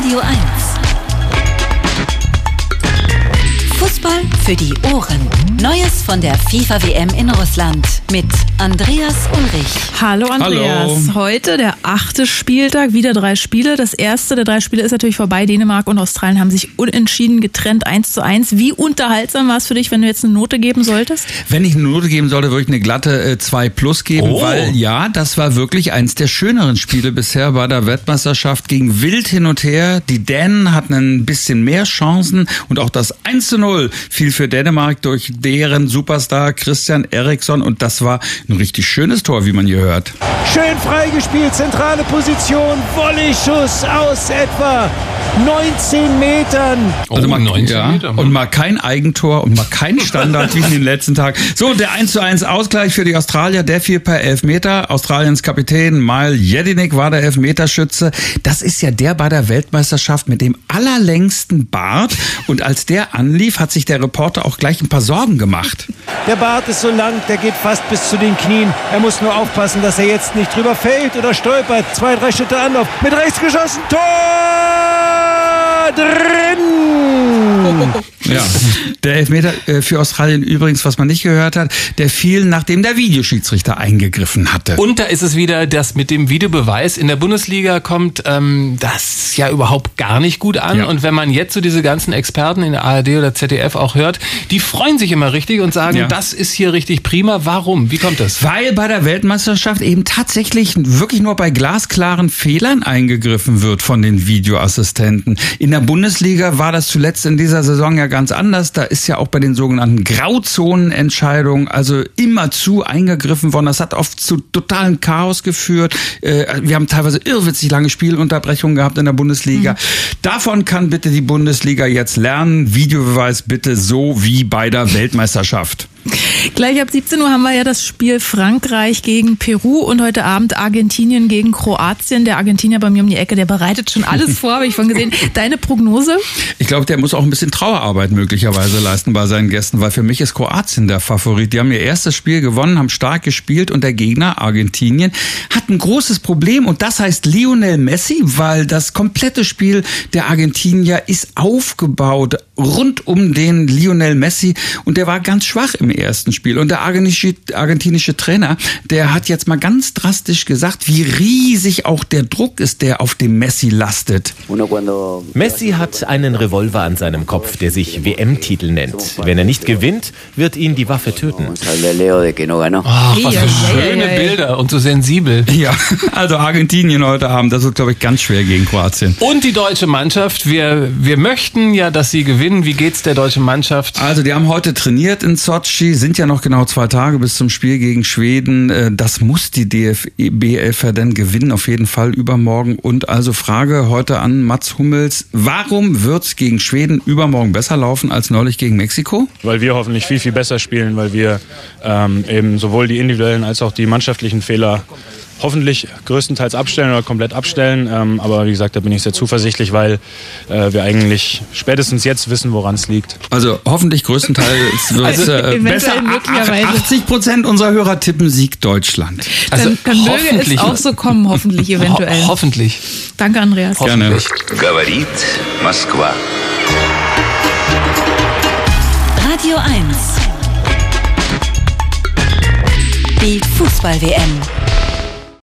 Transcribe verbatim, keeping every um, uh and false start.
Radio eins. Fußball für die Ohren. Neues von der FIFA-W M in Russland mit Andreas Ulrich. Hallo Andreas. Hallo. Heute der achte Spieltag, wieder drei Spiele. Das erste der drei Spiele ist natürlich vorbei. Dänemark und Australien haben sich unentschieden getrennt, eins zu eins. Wie unterhaltsam war es für dich, wenn du jetzt eine Note geben solltest? Wenn ich eine Note geben sollte, würde ich eine glatte äh, zwei plus geben, Oh. weil ja, das war wirklich eins der schöneren Spiele bisher bei der Weltmeisterschaft. Ging wild hin und her. Die Dänen hatten ein bisschen mehr Chancen und auch das eins zu null fiel für Dänemark durch deren Superstar Christian Eriksen und das war ein richtig schönes Tor, wie man hier hört. Schön freigespielt, zentrale Position, Volleyschuss aus etwa neunzehn Metern. Also Oh, mal, neunzehn ja, Meter, und mal kein Eigentor und mal kein Standard wie in den letzten Tagen. So, und der eins zu eins Ausgleich für die Australier, der fiel per Elfmeter. Australiens Kapitän Mile Jedinek war der Elfmeterschütze. Das ist ja der bei der Weltmeisterschaft mit dem allerlängsten Bart. Und als der anlief, hat sich der Reporter auch gleich ein paar Sorgen gemacht. Der Bart ist so lang, der geht fast bis zu den Knien. Er muss nur aufpassen, dass er jetzt nicht drüber fällt oder stolpert. Zwei, drei Schritte Anlauf. Mit rechts geschossen. Tor! Drin! Ja, der Elfmeter äh, für Australien übrigens, was man nicht gehört hat, der fiel, nachdem der Videoschiedsrichter eingegriffen hatte. Und da ist es wieder, das mit dem Videobeweis. In der Bundesliga kommt ähm, das ja überhaupt gar nicht gut an. Ja. Und wenn man jetzt so diese ganzen Experten in der A R D oder Z D F auch hört, die freuen sich immer richtig und sagen, Ja. das ist hier richtig prima. Warum? Wie kommt das? Weil bei der Weltmeisterschaft eben tatsächlich wirklich nur bei glasklaren Fehlern eingegriffen wird von den Videoassistenten. In der Bundesliga war das zuletzt in dieser Saison ja ganz anders. Da ist ja auch bei den sogenannten Grauzonenentscheidungen also immerzu eingegriffen worden. Das hat oft zu totalen Chaos geführt. Wir haben teilweise irrwitzig lange Spielunterbrechungen gehabt in der Bundesliga. Mhm. Davon kann bitte die Bundesliga jetzt lernen. Videobeweis bitte so wie bei der Weltmeisterschaft. Gleich ab siebzehn Uhr haben wir ja das Spiel Frankreich gegen Peru und heute Abend Argentinien gegen Kroatien. Der Argentinier bei mir um die Ecke, der bereitet schon alles vor, habe ich von gesehen. Deine Prognose? Ich glaube, der muss auch ein bisschen Trauerarbeit möglicherweise leisten bei seinen Gästen, weil für mich ist Kroatien der Favorit. Die haben ihr erstes Spiel gewonnen, haben stark gespielt und der Gegner, Argentinien, hat ein großes Problem und das heißt Lionel Messi, weil das komplette Spiel der Argentinier ist aufgebaut rund um den Lionel Messi und der war ganz schwach im ersten Spiel. Und der argentinische, argentinische Trainer, der hat jetzt mal ganz drastisch gesagt, wie riesig auch der Druck ist, der auf dem Messi lastet. Messi hat einen Revolver an seinem Kopf, der sich W M-Titel nennt. Wenn er nicht gewinnt, wird ihn die Waffe töten. Ach, was für schöne Bilder und so sensibel. Ja, also Argentinien heute Abend, das wird, glaube ich, ganz schwer gegen Kroatien. Und die deutsche Mannschaft, wir, wir möchten ja, dass sie gewinnen. Wie geht's der deutschen Mannschaft? Also die haben heute trainiert in Sotschi, sind ja noch genau zwei Tage bis zum Spiel gegen Schweden. Das muss die D F B elf ja dann gewinnen, auf jeden Fall übermorgen. Und also Frage heute an Mats Hummels, warum wird's gegen Schweden übermorgen besser laufen als neulich gegen Mexiko? Weil wir hoffentlich viel, viel besser spielen, weil wir ähm, eben sowohl die individuellen als auch die mannschaftlichen Fehler hoffentlich größtenteils abstellen oder komplett abstellen. Ähm, aber wie gesagt, da bin ich sehr zuversichtlich, weil äh, wir eigentlich spätestens jetzt wissen, woran es liegt. Also hoffentlich größtenteils wird Also äh, eventuell besser. möglicherweise. achtzig Prozent unserer Hörer tippen Sieg Deutschland. Also dann dann möge es hoffentlich. auch so kommen, hoffentlich, eventuell. Ho- hoffentlich. Danke, Andreas. Gerne. Говорит Москва. Radio eins. Die Fußball-W M.